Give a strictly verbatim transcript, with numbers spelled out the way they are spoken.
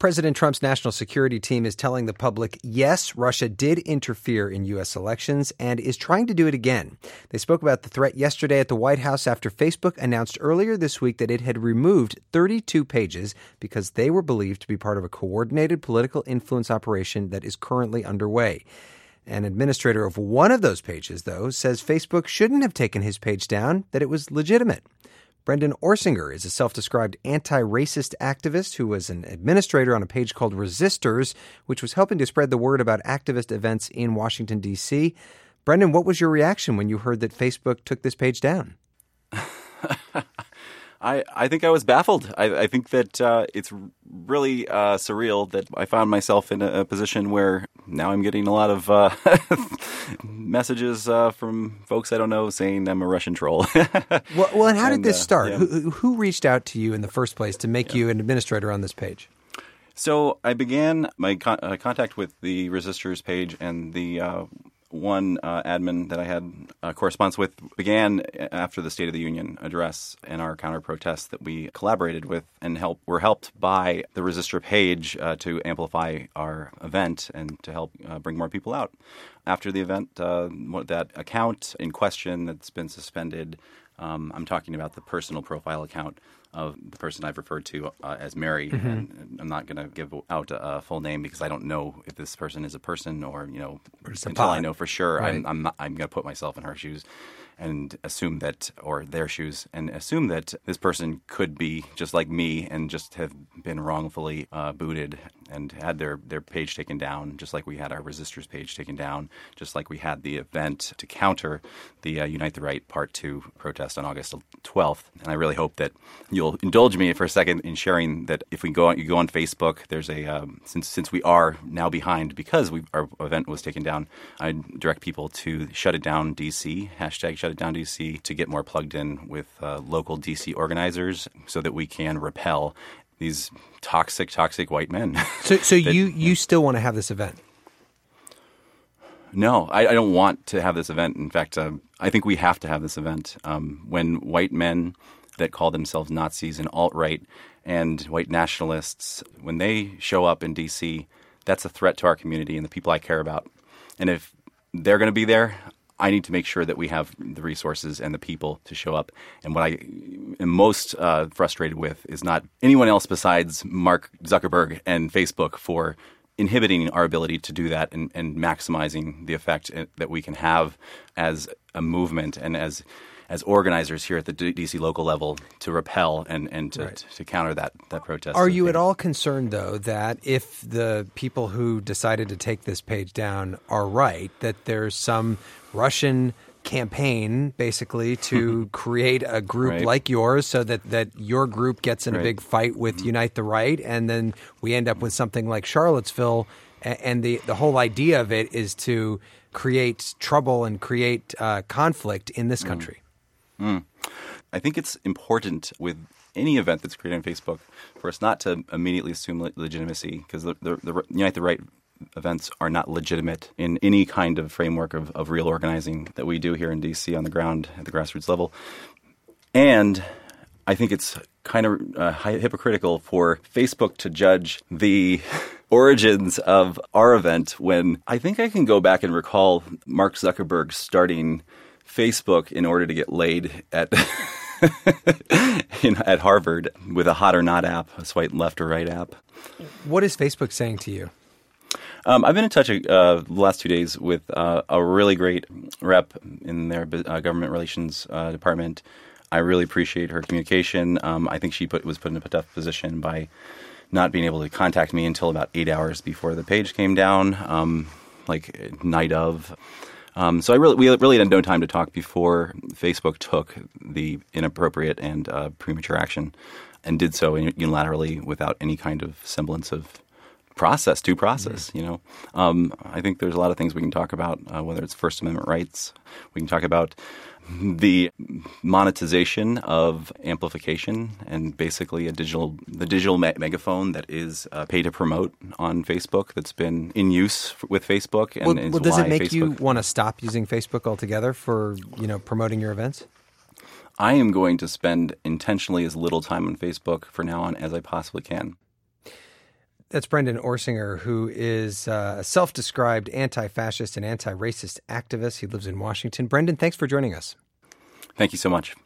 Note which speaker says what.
Speaker 1: President Trump's national security team is telling the public, yes, Russia did interfere in U S elections and is trying to do it again. They spoke about the threat yesterday at the White House after Facebook announced earlier this week that it had removed thirty-two pages because they were believed to be part of a coordinated political influence operation that is currently underway. An administrator of one of those pages, though, says Facebook shouldn't have taken his page down, that it was legitimate. Brendan Orsinger is a self-described anti-racist activist who was an administrator on a page called Resistors, which was helping to spread the word about activist events in Washington, D C. Brendan, what was your reaction when you heard that Facebook took this page down?
Speaker 2: I, I think I was baffled. I, I think that uh, it's really uh, surreal that I found myself in a, a position where now I'm getting a lot of uh, messages uh, from folks I don't know saying I'm a Russian troll.
Speaker 1: well, well, and how
Speaker 2: and,
Speaker 1: did this
Speaker 2: uh,
Speaker 1: start?
Speaker 2: Yeah.
Speaker 1: Who, who reached out to you in the first place to make yeah. you an administrator on this page?
Speaker 2: So I began my con- uh, contact with the Resistors page, and the uh, one uh, admin that I had uh, correspondence with began after the State of the Union address and our counter-protests that we collaborated with and help, were helped by the Resistor page uh, to amplify our event and to help uh, bring more people out. After the event, uh, that account in question that's been suspended, um, I'm talking about the personal profile account of the person I've referred to uh, as Mary. Mm-hmm. And I'm not going to give out a, a full name because I don't know if this person is a person or, you know, until
Speaker 1: pod.
Speaker 2: I know for sure.
Speaker 1: Right.
Speaker 2: I'm, I'm, not, I'm going to put myself in her shoes and assume that, or their shoes, and assume that this person could be just like me and just have been wrongfully uh, booted and had their, their page taken down, just like we had our Resistors page taken down, just like we had the event to counter the uh, Unite the Right Part two protest on August twelfth. And I really hope that you'll indulge me for a second in sharing that if we go on, you go on Facebook, there's a, um, since since we are now behind because we, our event was taken down, I direct people to Shut It Down D C, hashtag Shut It Down D C, to get more plugged in with uh, local D C organizers so that we can repel these toxic, toxic white men.
Speaker 1: So, so
Speaker 2: that,
Speaker 1: you, you still want to have this event?
Speaker 2: No, I, I don't want to have this event. In fact, uh, I think we have to have this event. Um, when white men that call themselves Nazis and alt-right and white nationalists, when they show up in D C, that's a threat to our community and the people I care about. And if they're going to be there, I need to make sure that we have the resources and the people to show up. And what I am most uh, frustrated with is not anyone else besides Mark Zuckerberg and Facebook for inhibiting our ability to do that and, and maximizing the effect that we can have as a movement and as as organizers here at the D C local level to repel and, and to,
Speaker 1: right.
Speaker 2: to counter that, that protest.
Speaker 1: Are you at all concerned, though, that if the people who decided to take this page down are right, that there's some Russian campaign basically to create a group
Speaker 2: right.
Speaker 1: like yours so that, that your group gets in right. a big fight with mm-hmm. Unite the Right, and then we end up with something like Charlottesville, and the, the whole idea of it is to create trouble and create uh, conflict in this country? Mm.
Speaker 2: Mm. I think it's important with any event that's created on Facebook for us not to immediately assume le- legitimacy because the, the, the Unite the Right events are not legitimate in any kind of framework of, of real organizing that we do here in D C on the ground at the grassroots level. And I think it's kind of uh, hypocritical for Facebook to judge the origins of our event when I think I can go back and recall Mark Zuckerberg starting Facebook in order to get laid at in, at Harvard with a hot or not app, a swipe left or right app.
Speaker 1: What is Facebook saying to you?
Speaker 2: Um, I've been in touch uh, the last two days with uh, a really great rep in their uh, government relations uh, department. I really appreciate her communication. Um, I think she put, was put in a tough position by not being able to contact me until about eight hours before the page came down, um, like night of. Um, so I really, we really had no time to talk before Facebook took the inappropriate and uh, premature action and did so unilaterally without any kind of semblance of process, due process, mm-hmm. you know. Um, I think there's a lot of things we can talk about, uh, whether it's First Amendment rights. We can talk about the monetization of amplification and basically a digital, the digital me- megaphone that is uh, pay to promote on Facebook that's been in use f- with Facebook. And
Speaker 1: well, well, does it make
Speaker 2: Facebook,
Speaker 1: you want to stop using Facebook altogether for, you know, promoting your events?
Speaker 2: I am going to spend intentionally as little time on Facebook for now on as I possibly can.
Speaker 1: That's Brendan Orsinger, who is uh, a self-described anti-fascist and anti-racist activist. He lives in Washington. Brendan, thanks for joining us.
Speaker 2: Thank you so much.